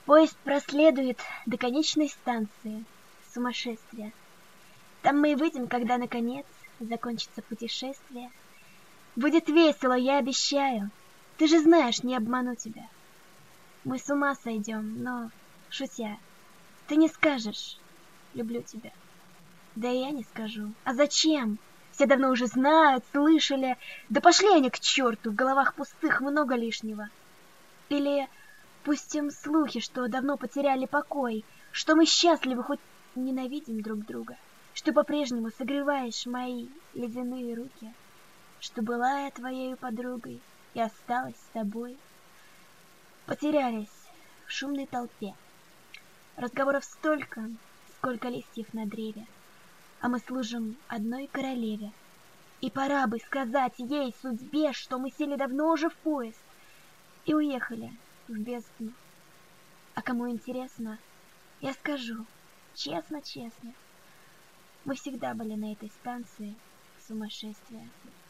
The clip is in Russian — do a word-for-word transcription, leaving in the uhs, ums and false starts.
Поезд проследует до конечной станции сумасшествия. Там мы и выйдем, когда, наконец, закончится путешествие. Будет весело, я обещаю. Ты же знаешь, не обману тебя. Мы с ума сойдем, но, шутя, ты не скажешь «люблю тебя». Да и я не скажу. А зачем? Все давно уже знают, слышали. Да пошли они к черту, в головах пустых много лишнего. Или пустим слухи, что давно потеряли покой, что мы счастливы, хоть ненавидим друг друга, что по-прежнему согреваешь мои ледяные руки, что была я твоею подругой и осталась с тобой. Потерялись в шумной толпе. Разговоров столько, сколько листьев на древе, а мы служим одной королеве. И пора бы сказать ей, судьбе, что мы сели давно уже в поезд и уехали в бездну. А кому интересно, я скажу, честно-честно, мы всегда были на этой станции сумасшествия.